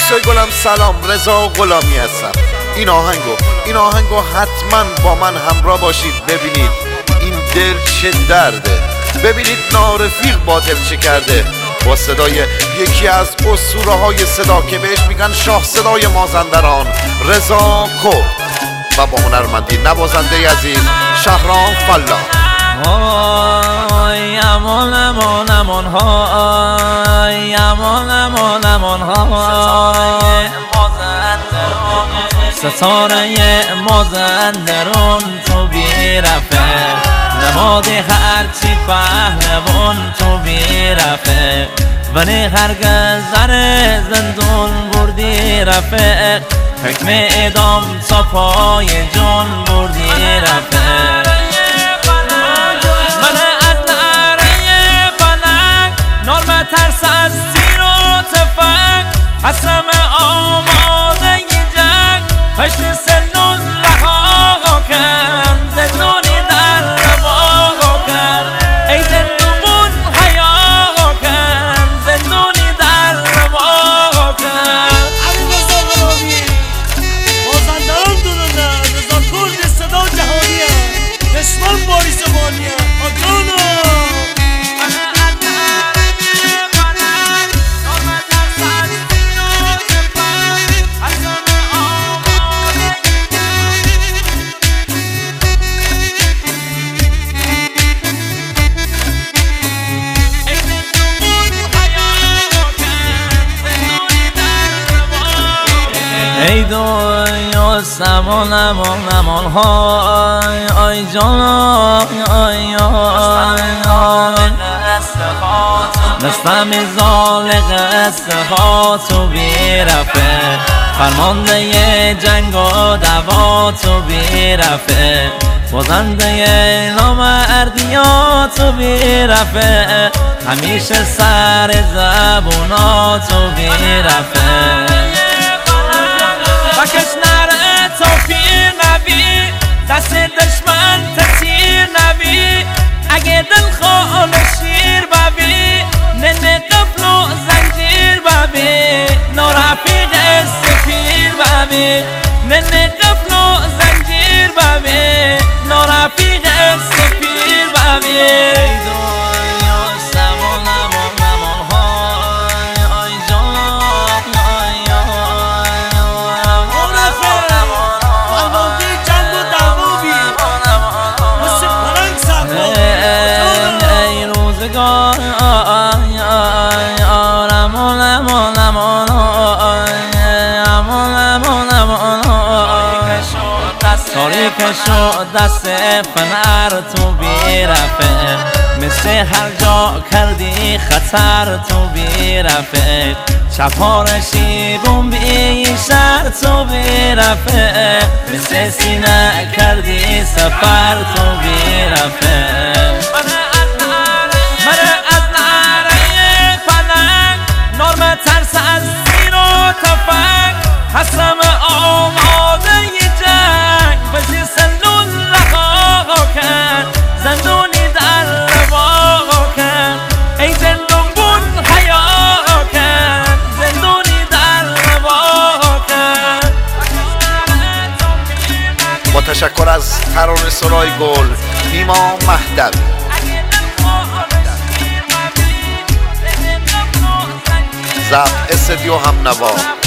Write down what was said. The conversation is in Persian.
دوستای گلم سلام، رضا غلامی هستم. این آهنگو حتما با من همراه باشید. ببینید این دل چه درده، ببینید نارفیق با دل چه کرده. با صدای یکی از اسطوره های صدا که بهش میگن شاه صدای مازندران، رضا کرد، و با هنرمندی نوازنده عزیز شهرام فلاح. های امان امان امان های امان امان امان های ستاره مازندران تو بیرفه، نماد هرچی پهلوان تو بیرفه، ولی هرگز زر زندون بردی رفه، حکم اعدام تا پای جان بردی رفه. ترس از تیر و تفنگ، حسم آماده جنگ، پشت سنون رها کن، زندونی در روا کن، ای زندون حیا کن، زندونی در روا کن. علی رضا غلامی مازندران دونده، رضا کرد صدا جهانیه، دشمن باری زبانیه آگانا. ای دنیا سمان امان امان های آی جان آی آی دستم زالق استخا تو بیرفه، فرمانده جنگ و دوا تو بیرفه، بازنده نامردیا تو بیرفه، همیشه سر زبونا تو بیرفه. بکش نره تا پیر نبی، دست دشمن تیر نبی، اگه دل خال شیر ببی، ننه قفل و زنجیر ببی، نارفیق سفیر ببی، ننه قفل و زنجیر ببی، نارفیق سفیر ببی. تاریک شد دست فنر تو بیرفه، مثل هر جا کردی خطر تو بیرفه، چپارشی بومبی شهر تو بیرفه، مثل سینه کردی سفر تو بیرفه. مره از نعره پلنگ، نرم ترس از زیر و تفنگ، حسم آماده جنگ، بزی سنون رها کن، زندونی در روا کن، ای زندون بون حیا کن، زندونی در روا کن. با تشکر از ترانه سرای گل نیما مهدوی. ضبط استودیو همنوا